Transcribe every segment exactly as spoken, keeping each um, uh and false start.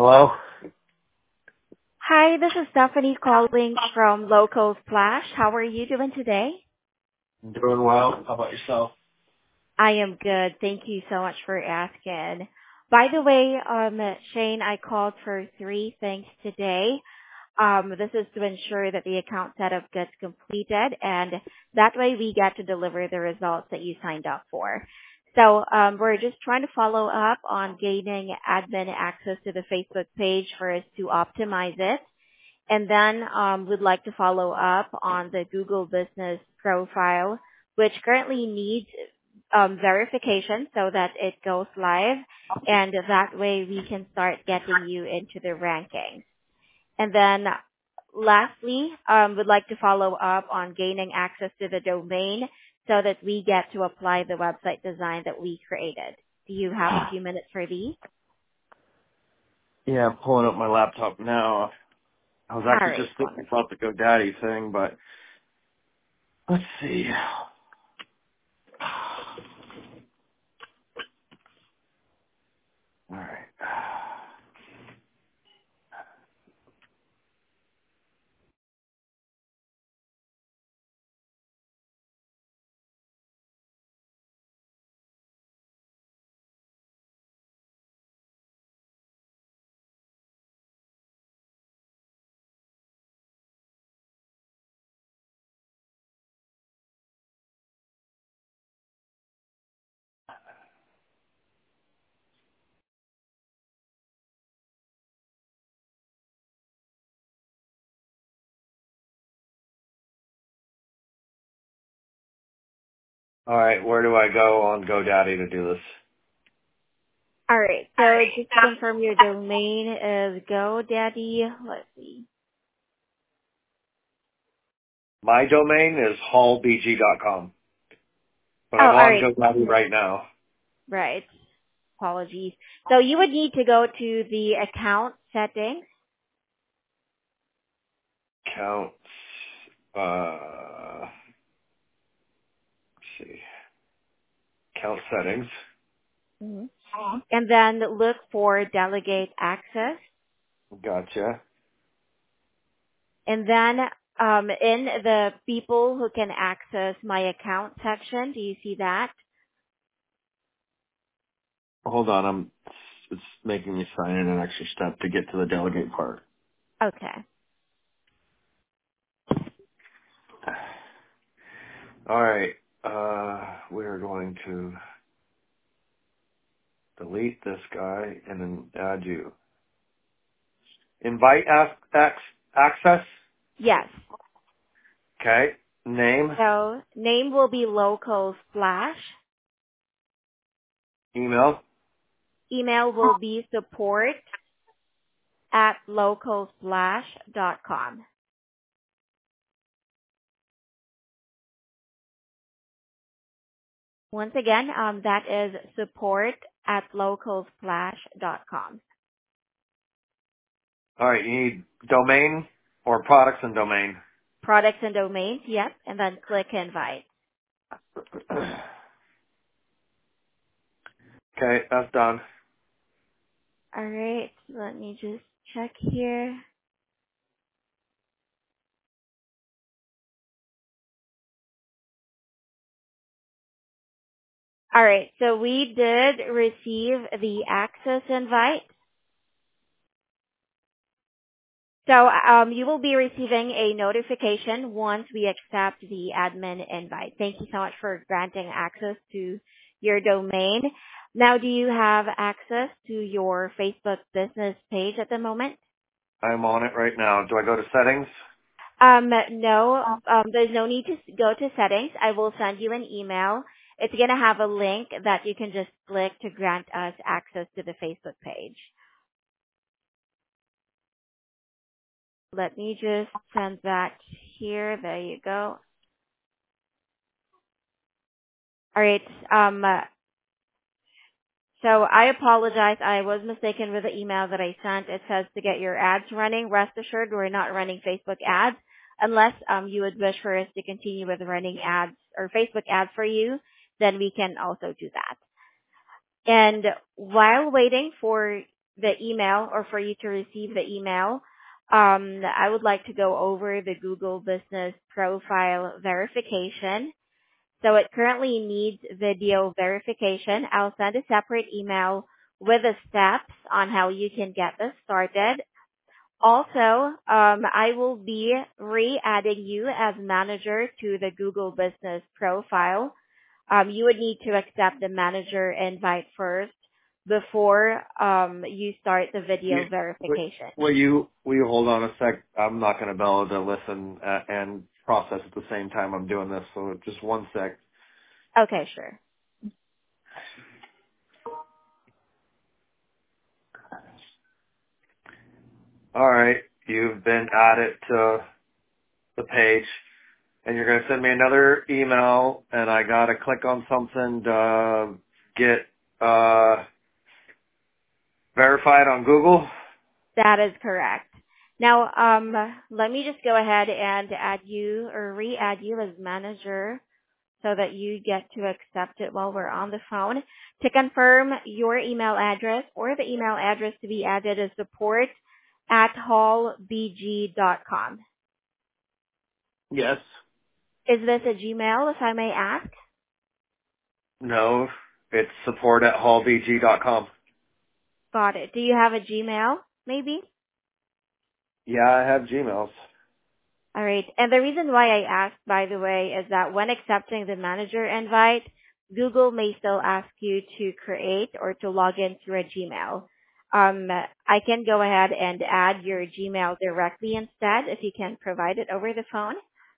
Hello? Hi, this is Stephanie calling from Local Splash. How are you doing today? I'm doing well. How about yourself? I am good. Thank you so much for asking. By the way, um, Shane, I called for three things today. Um, this is to ensure that the account setup gets completed, and that way we get to deliver the results that you signed up for. So um, we're just trying to follow up on gaining admin access to the Facebook page for us to optimize it. And then um, we'd like to follow up on the Google Business Profile, which currently needs um, verification so that it goes live, and that way we can start getting you into the rankings. And then lastly, um, we'd like to follow up on gaining access to the domain so that we get to apply the website design that we created. Do you have a few minutes for these? Yeah, I'm pulling up my laptop now. I was All actually right, just thinking wonderful. about the GoDaddy thing, but let's see. All right. All right, where do I go on GoDaddy to do this? All right. So just to confirm, your domain is GoDaddy. Let's see. My domain is hall b g dot com, but Oh, I'm all on right. GoDaddy right now. Right. Apologies. So you would need to go to the account settings. Accounts, uh, let's see, account settings. Mhm. And then look for delegate access. Gotcha. And then um, in the people who can access my account section, do you see that? Hold on, I'm, it's making me sign in an extra step to get to the delegate part. Okay. All right. Uh, we are going to delete this guy and then add you. Invite ac- ac- access. Yes. Okay. Name, So name will be Local Splash. email. Email will be support at localsplash dot com. Once again, um, that is support at localsplash dot com. All right. You need domain or products and domain. Products and domains, yep, and then click invite. Okay, that's done. All right, let me just check here. All right, so we did receive the access invite. So um, you will be receiving a notification once we accept the admin invite. Thank you so much for granting access to your domain. Now, do you have access to your Facebook business page at the moment? I'm on it right now. Do I go to settings? Um, no, um, there's no need to go to settings. I will send you an email. It's going to have a link that you can just click to grant us access to the Facebook page. Let me just send that here. There you go. All right. Um, uh, so I apologize. I was mistaken with the email that I sent. It says to get your ads running. Rest assured, we're not running Facebook ads unless um, you would wish for us to continue with running ads or Facebook ads for you. Then we can also do that. And while waiting for the email or for you to receive the email, um, I would like to go over the Google Business Profile verification. So it currently needs video verification. I'll send a separate email with the steps on how you can get this started. Also, um, I will be re-adding you as manager to the Google Business Profile. Um, you would need to accept the manager invite first before um, you start the video You, will verification. will you will you hold on a sec? I'm not going to be able to listen uh, and process at the same time I'm doing this. So just one sec. Okay, sure. All right, you've been added to the page, and you're going to send me another email, and I got to click on something to get uh, verified on Google. That is correct. Now, um, let me just go ahead and add you or re-add you as manager so that you get to accept it while we're on the phone. To confirm your email address or the email address to be added is support at hallbg dot com. Yes. Is this a Gmail, if I may ask? No, it's support at hallbg dot com. Got it. Do you have a Gmail, maybe? Yeah, I have Gmails. All right. And the reason why I asked, by the way, is that when accepting the manager invite, Google may still ask you to create or to log in through a Gmail. Um, I can go ahead and add your Gmail directly instead if you can provide it over the phone.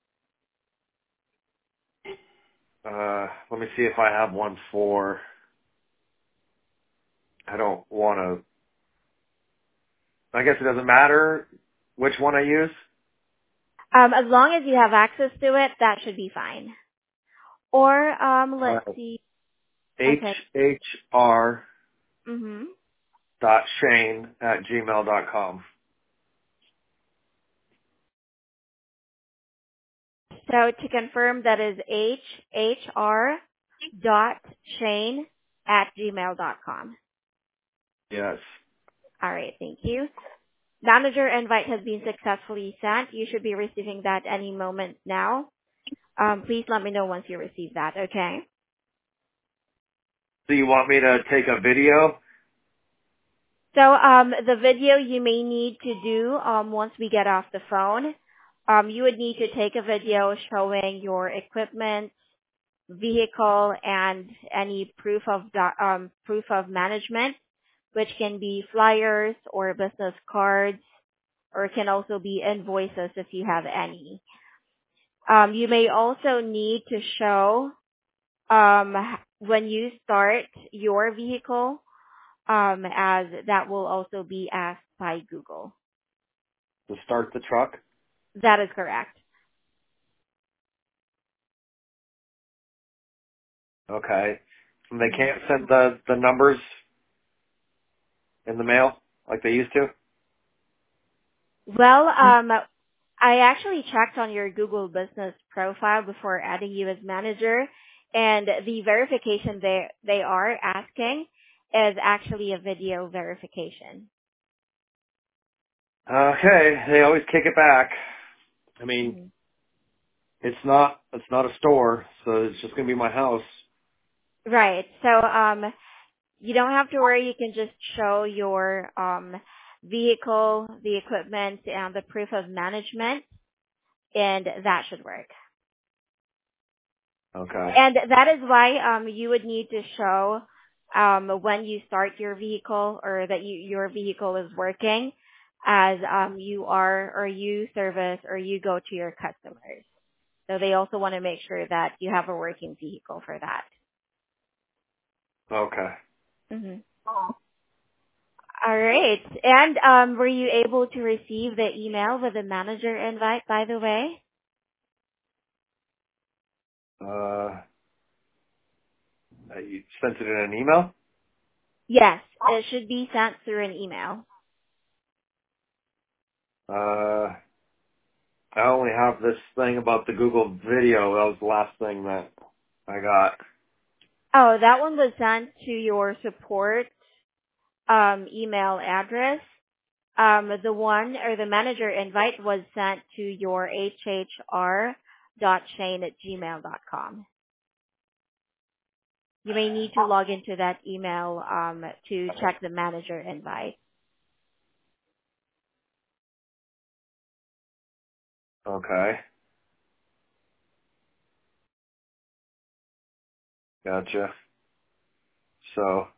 Uh, let me see if I have one for, I don't want to, I guess it doesn't matter which one I use. Um, as long as you have access to it, that should be fine. Or um, Uh, let's see. Okay. HHR Mm-hmm. dot Shane at gmail dot com. So to confirm, that is hr dot shane at gmail dot com. Yes. All right, thank you. Manager invite has been successfully sent. You should be receiving that any moment now. Um, please let me know once you receive that, okay? So you want me to take a video? So um, the video you may need to do um, once we get off the phone, um, you would need to take a video showing your equipment, vehicle, and any proof of do- um, proof of management, which can be flyers or business cards, or it can also be invoices if you have any. Um, you may also need to show um, when you start your vehicle, um, as that will also be asked by Google. To start the truck? That is correct. Okay. And they Mhm. can't send the, the numbers in the mail like they used to? Well, um, I actually checked on your Google business profile before adding you as manager, and the verification they they are asking is actually a video verification. Okay. They always kick it back. I mean, Mhm. it's not, it's not a store, so it's just going to be my house. Right. So um, you don't have to worry. You can just show your um, vehicle, the equipment, and the proof of management, and that should work. Okay. And that is why um, you would need to show um, when you start your vehicle or that you, your vehicle is working as um, you are or you service or you go to your customers. So they also want to make sure that you have a working vehicle for that. Okay. hmm All right. And um, were you able to receive the email with the manager invite, by the way? Uh, you sent it in an email? Yes, it should be sent through an email. Uh, I only have this thing about the Google video. That was the last thing that I got. Oh, that one was sent to your support um, email address. Um, the one or the manager invite was sent to your hhr dot shane at gmail dot com. You may need to log into that email um, to check the manager invite. Okay. Gotcha. So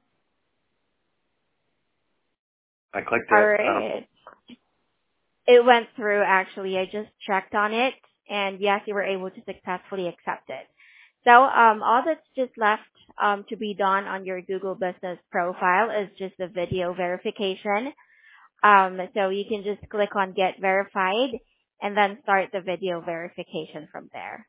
I clicked All it. I don't, right. It went through actually. I just checked on it and yes, you were able to successfully accept it. So um, all that's just left um, to be done on your Google Business profile is just the video verification. Um, so you can just click on Get Verified and then start the video verification from there.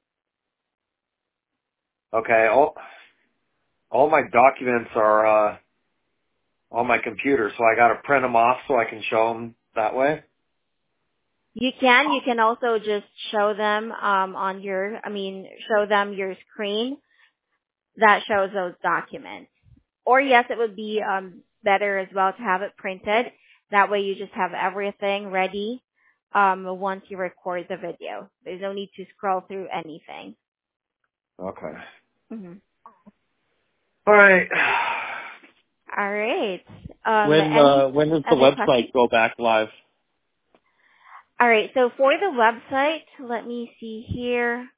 okay. All all my documents are uh, on my computer, so I got to print them off so I can show them that way. You can. You can also just show them um, on your, I mean, show them your screen that shows those documents. Or yes, it would be um, better as well to have it printed. That way you just have everything ready um, once you record the video. There's no need to scroll through anything. Okay. hmm All right. All right. Um, When any uh, when does the other questions? website go back live? All right. So for the website, let me see here.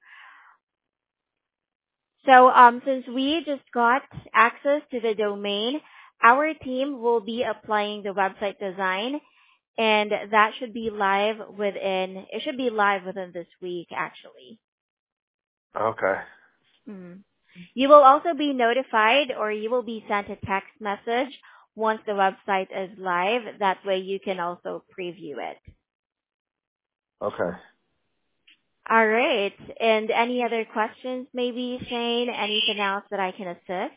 So um, since we just got access to the domain, our team will be applying the website design, and that should be live within. It should be live within this week, actually. Okay. Mhm. You will also be notified, or you will be sent a text message once the website is live. That way, you can also preview it. Okay. All right. And any other questions, maybe, Shane? Anything else that I can assist?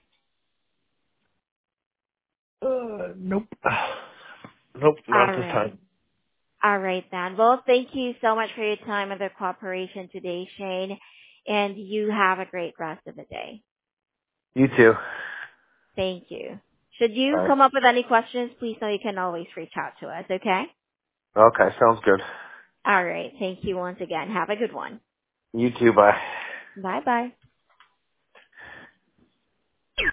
Uh, nope. Nope, not All this right. time. All right then. Well, thank you so much for your time and the cooperation today, Shane. And you have a great rest of the day. You too. Thank you. Should you Bye. come up with any questions, please know you can always reach out to us, okay? Okay, sounds good. All right. Thank you once again. Have a good one. You too, bye. Bye bye.